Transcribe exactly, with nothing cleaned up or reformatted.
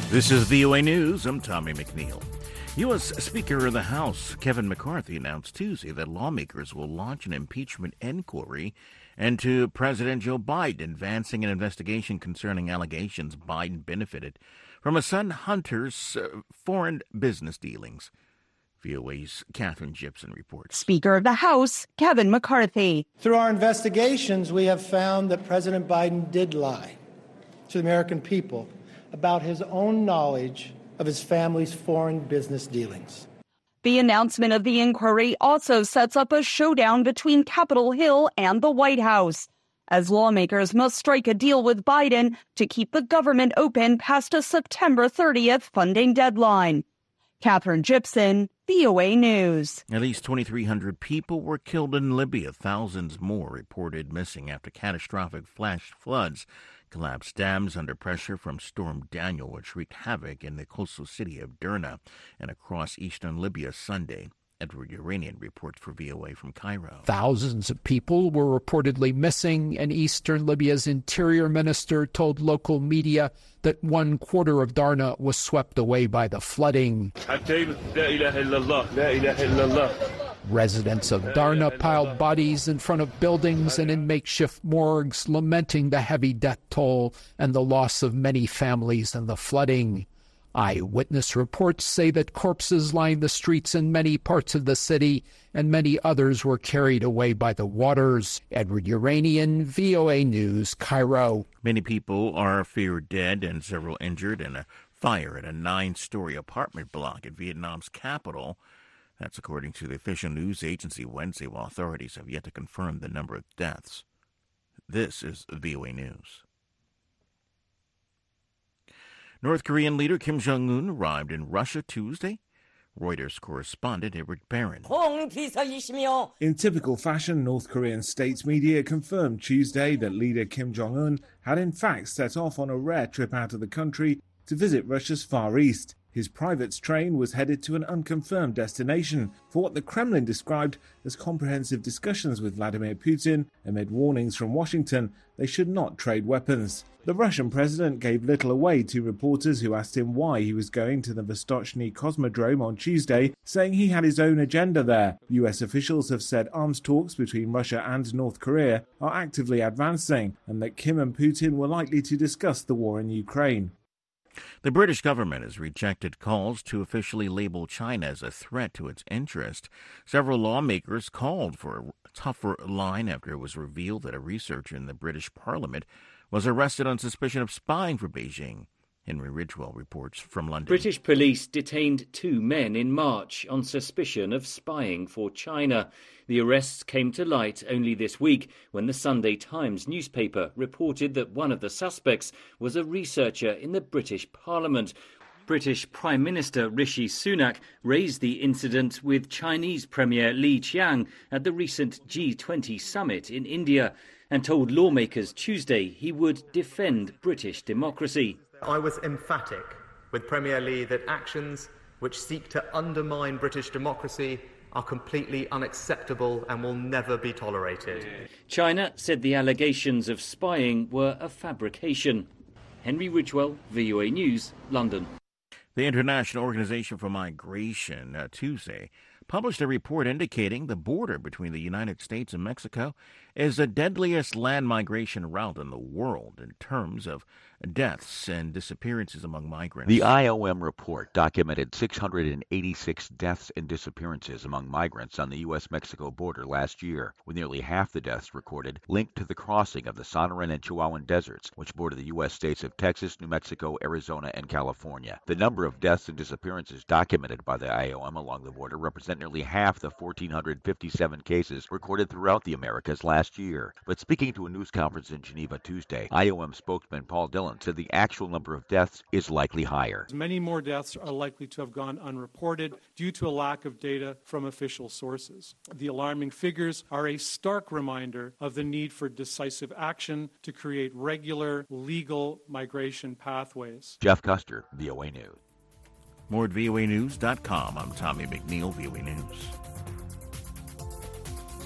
This is V O A News. I'm Tommy McNeil. U S. Speaker of the House Kevin McCarthy announced Tuesday that lawmakers will launch an impeachment inquiry into President Joe Biden, advancing an investigation concerning allegations Biden benefited from his son Hunter's uh, foreign business dealings. V O A's Catherine Gibson reports. Speaker of the House Kevin McCarthy. Through our investigations, we have found that President Biden did lie to the American people about his own knowledge of his family's foreign business dealings. The announcement of the inquiry also sets up a showdown between Capitol Hill and the White House, as lawmakers must strike a deal with Biden to keep the government open past a September thirtieth funding deadline. Catherine Gibson, V O A News. At least twenty-three hundred people were killed in Libya. Thousands more reported missing after catastrophic flash floods collapsed dams under pressure from Storm Daniel, which wreaked havoc in the coastal city of Derna and across eastern Libya Sunday. Edward Uranian reports for V O A from Cairo. Thousands of people were reportedly missing, and eastern Libya's interior minister told local media that one quarter of Darna was swept away by the flooding. Residents of Darna piled bodies in front of buildings and in makeshift morgues, lamenting the heavy death toll and the loss of many families in the flooding. Eyewitness reports say that corpses lined the streets in many parts of the city, and many others were carried away by the waters. Edward Uranian, V O A News, Cairo. Many people are feared dead and several injured in a fire at a nine-story apartment block at Vietnam's capital. That's according to the official news agency Wednesday, while authorities have yet to confirm the number of deaths. This is V O A News. North Korean leader Kim Jong-un arrived in Russia Tuesday. Reuters correspondent Eric Barron. In typical fashion, North Korean state media confirmed Tuesday that leader Kim Jong-un had in fact set off on a rare trip out of the country to visit Russia's Far East. His private train was headed to an unconfirmed destination for what the Kremlin described as comprehensive discussions with Vladimir Putin amid warnings from Washington they should not trade weapons. The Russian president gave little away to reporters who asked him why he was going to the Vostochny Cosmodrome on Tuesday, saying he had his own agenda there. U S officials have said arms talks between Russia and North Korea are actively advancing and that Kim and Putin were likely to discuss the war in Ukraine. The British government has rejected calls to officially label China as a threat to its interest. Several lawmakers called for a tougher line after it was revealed that a researcher in the British Parliament was arrested on suspicion of spying for Beijing. Henry Ridgwell reports from London. British police detained two men in March on suspicion of spying for China. The arrests came to light only this week when the Sunday Times newspaper reported that one of the suspects was a researcher in the British Parliament. British Prime Minister Rishi Sunak raised the incident with Chinese Premier Li Qiang at the recent G twenty summit in India and told lawmakers Tuesday he would defend British democracy. I was emphatic with Premier Li that actions which seek to undermine British democracy are completely unacceptable and will never be tolerated. China said the allegations of spying were a fabrication. Henry Ridgwell, V O A News, London. The International Organization for Migration uh, Tuesday published a report indicating the border between the United States and Mexico is the deadliest land migration route in the world in terms of deaths and disappearances among migrants. The I O M report documented six hundred eighty-six deaths and disappearances among migrants on the U S Mexico border last year, with nearly half the deaths recorded linked to the crossing of the Sonoran and Chihuahuan deserts, which border the U S states of Texas, New Mexico, Arizona, and California. The number of deaths and disappearances documented by the I O M along the border represent nearly half the one thousand four hundred fifty-seven cases recorded throughout the Americas last year. But speaking to a news conference in Geneva Tuesday, I O M spokesman Paul Dillon said the actual number of deaths is likely higher. Many more deaths are likely to have gone unreported due to a lack of data from official sources. The alarming figures are a stark reminder of the need for decisive action to create regular, legal migration pathways. Jeff Custer, V O A News. More at V O A news dot com. I'm Tommy McNeil, V O A News.